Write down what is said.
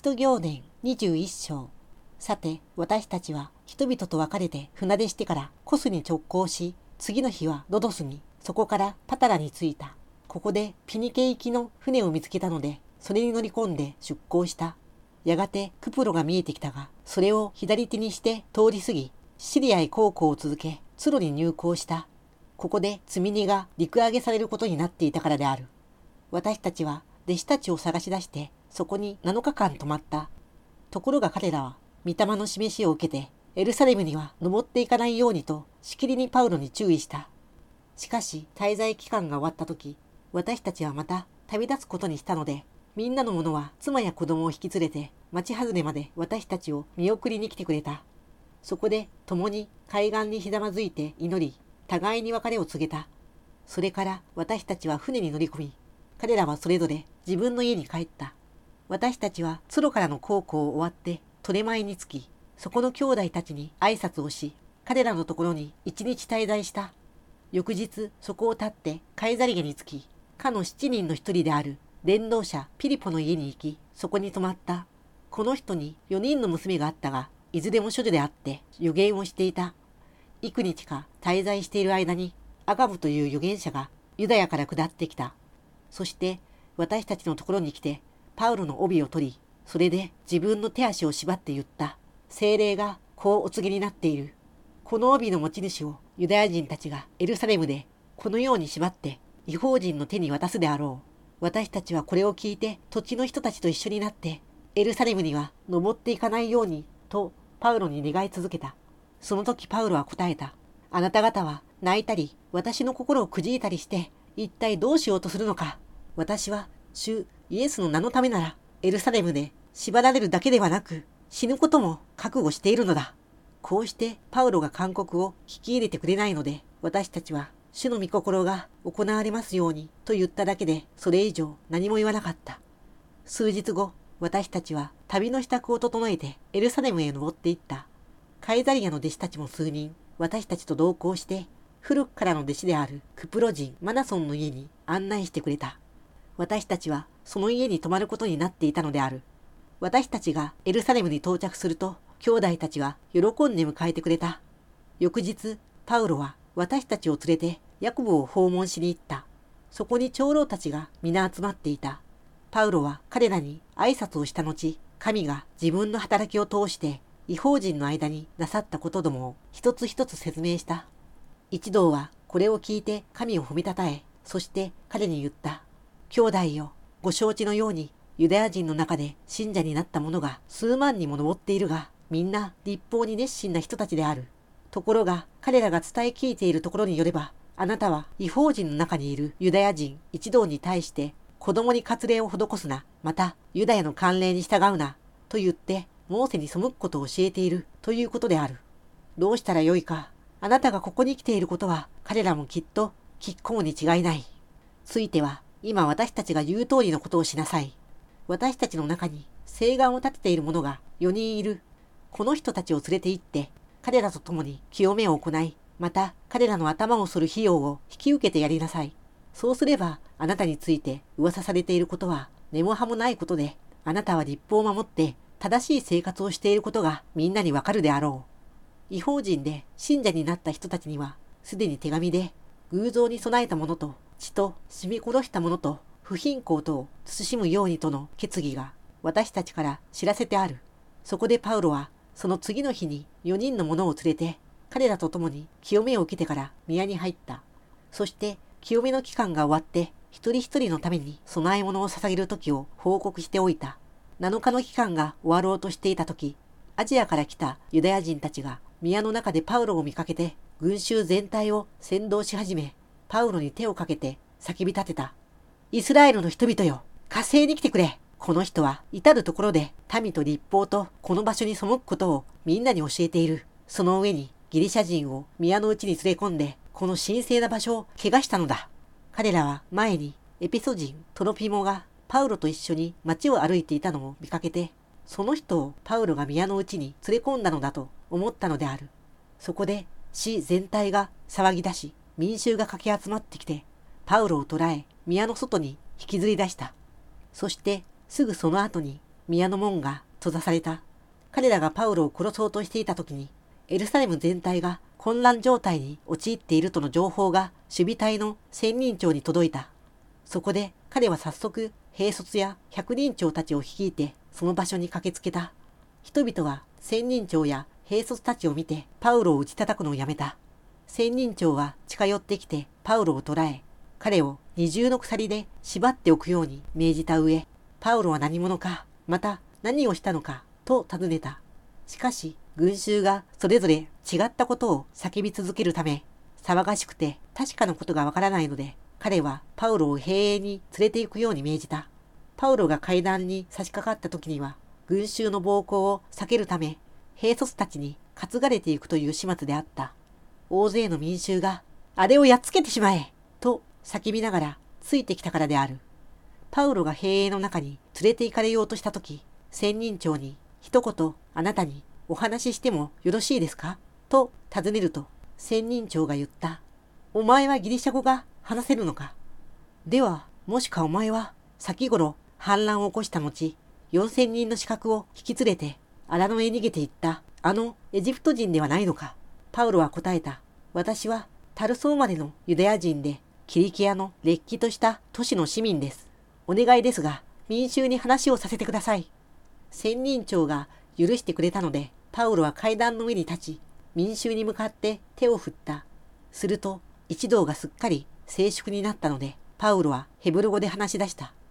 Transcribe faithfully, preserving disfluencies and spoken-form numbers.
徒行伝にじゅういっ章。さて、私たちは人々と別れて船出してからコスに直行し、次の日はロドスに、そこからパタラに着いた。ここでピニケ行きの船を見つけたので、それに乗り込んで出港した。やがてクプロが見えてきたが、それを左手にして通り過ぎ、シリアへ航行を続け、ツロに入港した。ここで積み荷が陸揚げされることになっていたからである。私たちは弟子たちを探し出して、そこになのかかん泊まった。ところが彼らは、御霊の示しを受けて、エルサレムには登っていかないようにと、しきりにパウロに注意した。しかし、滞在期間が終わった時、私たちはまた旅立つことにしたので、みんなの者は妻や子供を引き連れて、町外れまで私たちを見送りに来てくれた。そこで、共に海岸にひざまずいて祈り、互いに別れを告げた。それから私たちは船に乗り込み、彼らはそれぞれ自分の家に帰った。私たちはツロからの航行を終わってトレマイに着き、そこの兄弟たちに挨拶をし、彼らのところに一日滞在した。翌日、そこを立ってカイザリゲに着き、かの七人の一人である伝道者ピリポの家に行き、そこに泊まった。この人に四人の娘があったが、いずれも処女であって預言をしていた。幾日か滞在している間に、アガブという預言者がユダヤから下ってきた。そして私たちのところに来て、パウロの帯を取り、それで自分の手足を縛って言った。聖霊がこうお告げになっている。この帯の持ち主をユダヤ人たちがエルサレムでこのように縛って異邦人の手に渡すであろう。私たちはこれを聞いて土地の人たちと一緒になってエルサレムには登っていかないようにとパウロに願い続けた。その時パウロは答えた。あなた方は泣いたり私の心をくじいたりして一体どうしようとするのか。私は主イエスの名のためならエルサレムで縛られるだけではなく死ぬことも覚悟しているのだ。こうしてパウロが勧告を聞き入れてくれないので、私たちは主の御心が行われますようにと言っただけで、それ以上何も言わなかった。数日後、私たちは旅の支度を整えてエルサレムへ登っていった。カイザリアの弟子たちも数人、私たちと同行して、古くからの弟子であるクプロ人マナソンの家に案内してくれた。私たちはその家に泊まることになっていたのである。私たちがエルサレムに到着すると、兄弟たちは喜んで迎えてくれた。翌日、パウロは私たちを連れてヤコブを訪問しに行った。そこに長老たちが皆集まっていた。パウロは彼らに挨拶をした後、神が自分の働きを通して異邦人の間になさったことどもを一つ一つ説明した。一同はこれを聞いて神を褒めたたえ、そして彼に言った。兄弟よ、ご承知のようにユダヤ人の中で信者になった者が数万にも上っているが、みんな立法に熱心な人たちである。ところが彼らが伝え聞いているところによれば、あなたは異邦人の中にいるユダヤ人一同に対して子供に割礼を施すな、またユダヤの慣例に従うな、と言ってモーセに背くことを教えているということである。どうしたらよいか。あなたがここに来ていることは彼らもきっと聞こうに違いない。ついては今私たちが言う通りのことをしなさい。私たちの中に誓願を立てている者がよにんいる。この人たちを連れて行って、彼らと共に清めを行い、また彼らの頭を剃る費用を引き受けてやりなさい。そうすれば、あなたについて噂されていることは根も葉もないことで、あなたは立法を守って正しい生活をしていることがみんなにわかるであろう。異邦人で信者になった人たちには、すでに手紙で、偶像に備えたものと血と死み殺したものと不貧困とを慎むようにとの決議が私たちから知らせてある。そこでパウロは、その次の日によにんの者を連れて、彼らと共に清めを受けてから宮に入った。そして清めの期間が終わって、一人一人のために供え物を捧げる時を報告しておいた。なのかの期間が終わろうとしていた時、アジアから来たユダヤ人たちが宮の中でパウロを見かけて、群衆全体を先導し始め、パウロに手をかけて叫び立てた。イスラエルの人々よ、火星に来てくれ。この人は至るところで民と立法とこの場所に背くことをみんなに教えている。その上にギリシャ人を宮のうちに連れ込んでこの神聖な場所を汚したのだ。彼らは前にエペソ人トロピモがパウロと一緒に街を歩いていたのを見かけて、その人をパウロが宮のうちに連れ込んだのだと思ったのである。そこで市全体が騒ぎ出し、民衆がかき集まってきてパウロを捕らえ宮の外に引きずり出した。そしてすぐその後に宮の門が閉ざされた。彼らがパウロを殺そうとしていた時に、エルサレム全体が混乱状態に陥っているとの情報が守備隊の千人長に届いた。そこで彼は早速、兵卒や百人長たちを率いてその場所に駆けつけた。人々は千人長や兵卒たちを見てパウロを打ち叩くのをやめた。千人長は近寄ってきてパウロを捕らえ、彼を二重の鎖で縛っておくように命じた上、パウロは何者か、また何をしたのかと尋ねた。しかし群衆がそれぞれ違ったことを叫び続けるため、騒がしくて確かなことがわからないので、彼はパウロを兵営に連れて行くように命じた。パウロが階段に差し掛かった時には、群衆の暴行を避けるため、兵卒たちに担がれていくという始末であった。大勢の民衆が、あれをやっつけてしまえと叫びながらついてきたからである。パウロが兵営の中に連れて行かれようとした時、千人長に一言あなたにお話ししてもよろしいですかと尋ねると、千人長が言った。お前はギリシャ語が話せるのか。では、もしかお前は先頃反乱を起こした後、四千人の刺客を引き連れて荒野へ逃げていったあのエジプト人ではないのか。パウロは答えた。私はタルソ生まれのユダヤ人で、キリキアのれっきとした都市の市民です。お願いですが、民衆に話をさせてください。千人長が許してくれたので、パウロは階段の上に立ち、民衆に向かって手を振った。すると、一同がすっかり静粛になったので、パウロはヘブル語で話し出した。